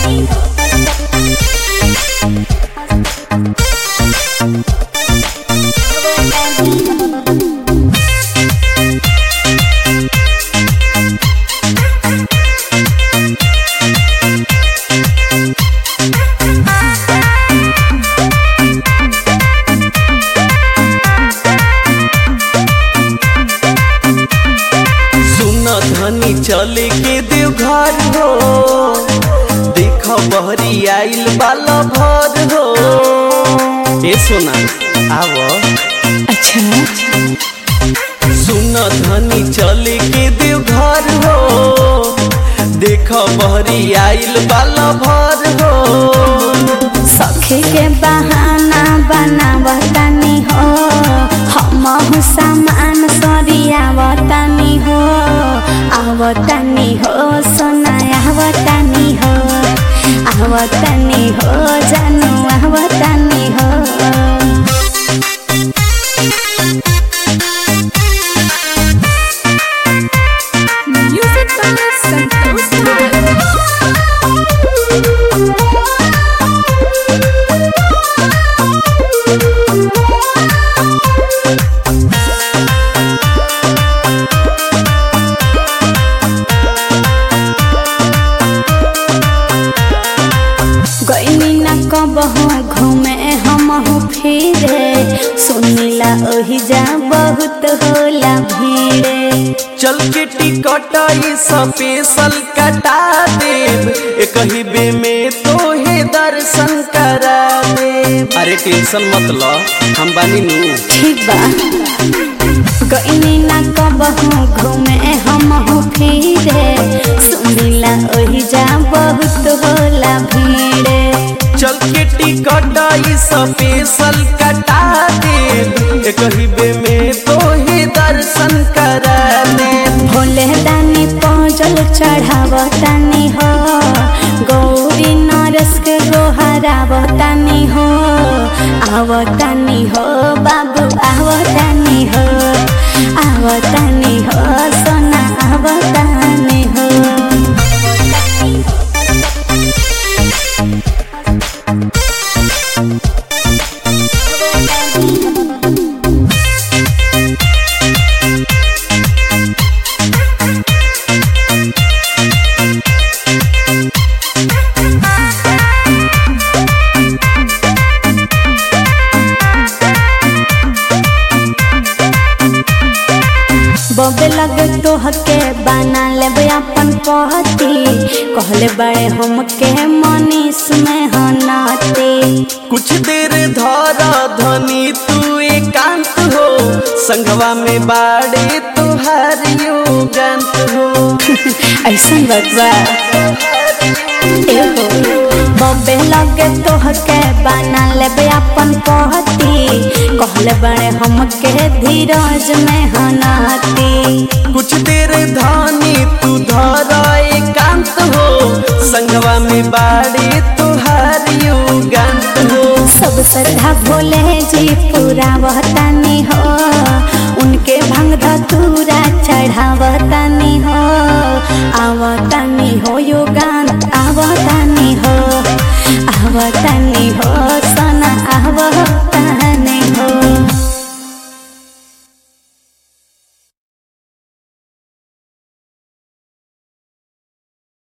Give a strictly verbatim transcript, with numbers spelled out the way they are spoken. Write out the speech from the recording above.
धनी चले के देव घर हो, देख बहरी आइल बाला भर हो। ए सोना आव अच्छा सुन धनी चले के देव घर हो, देख बहरी आइल बाला भर हो। सखे के बहाना बनावतानी हो, हम सामान सरियावतानी हो। आवतानी हो सोना आवतानी हो, आवतानी हो जानू आवतानी हो। म्यूजिक बाय संतोष कबहू घूमे हमहू फिरे, सुनीला ओही जा बहुत होला भीड़े। चल के टिकट स्पेशल कटा देव, एक ही बे में तोहे दर्शन करा देव। अरे टेंशन मत लो हम बानी नू। ठीक बा गईनी ना कबहू घूमे हमहू फिरे, सुनीला ओही जा बहुत होला भीड़े। चल के टिकट स्पेशल कटा दे, एक ही बे में तोहे दर्शन करा दे। भोले दानी पहुँचल चढ़ावतानी हो, गौरी नरस के गोहरावतानी हो। आवतानी हो बाबू आवतानी हो, आवतानी हो सोना आवतानी हो। बबे लगे तोहके बना लेबे अपन पहती, कहले बड़े हमके मनीष में हनाते। कुछ देर धरा धनी तू एकांत हो, संगवा में बाड़े तुहार युगांत हो। ऐसा बतवा बबे लगे तोहके बना लेबे अपन पहती, कहले बड़े हमके धीरज में हनाती। कुछ देर धानी तू धरा एकांत हो, संगवा में बाड़े तुहार युगांत हो। सब श्रद्धा भोले जी पूरा वहतानी हो, उनके भंग धतूरा चढ़ावतानी हो।